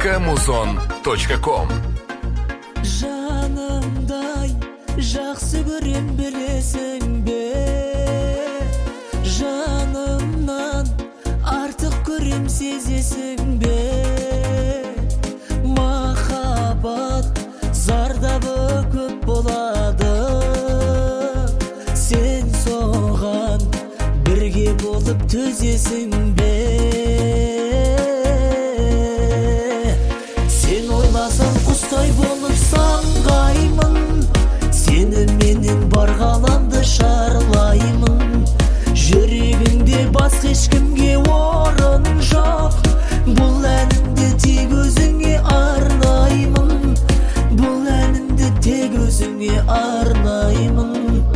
muzon.com. Жанымдай жақсы көрем білесің бе, жанымнан артық көрем сезесің бе. Махаббат зардабы көп болады, сен соған бірге болып төзесің бе. Сен ойласаң құстай болып самғаймын, сені менен бар ғаламды шарлаймын. Жүрегіңде басқа ешкімге орын жоқ, бұл әнімді тек өзіңе арнаймын, бұл әнімді тек өзіңе арнаймын.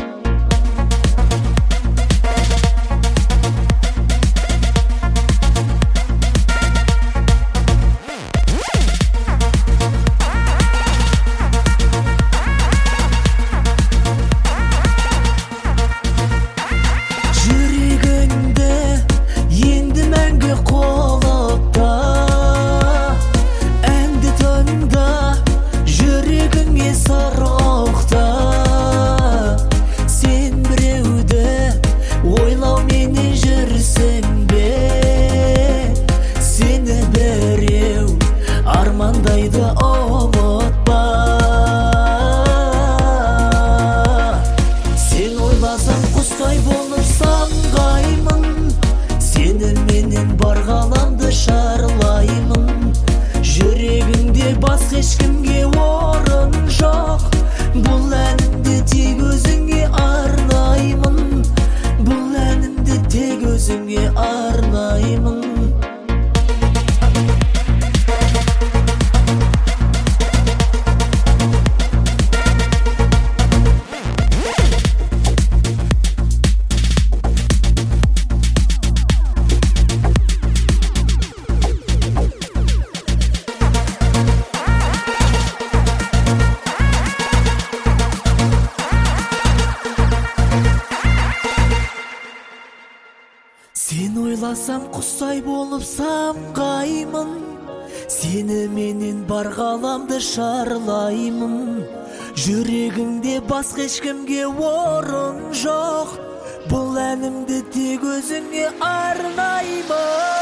Армандайды ұмытпа. Сен ойласаң құстай болып самғаймын, сені менен бар ғаламды шарлаймын. Жүрегіңде басқа ешкімге орын жоқ, бұл әнімді тек өзіңе арнаймын, бұл әнімді тек өзіңе арнаймын. Сен ойласам құстай болып самғаймын, сені менен бар ғаламды шарлаймын. Жүрегіңде басқа ешкімге орын жоқ, бұл әнімді тек өзіңе арнаймын.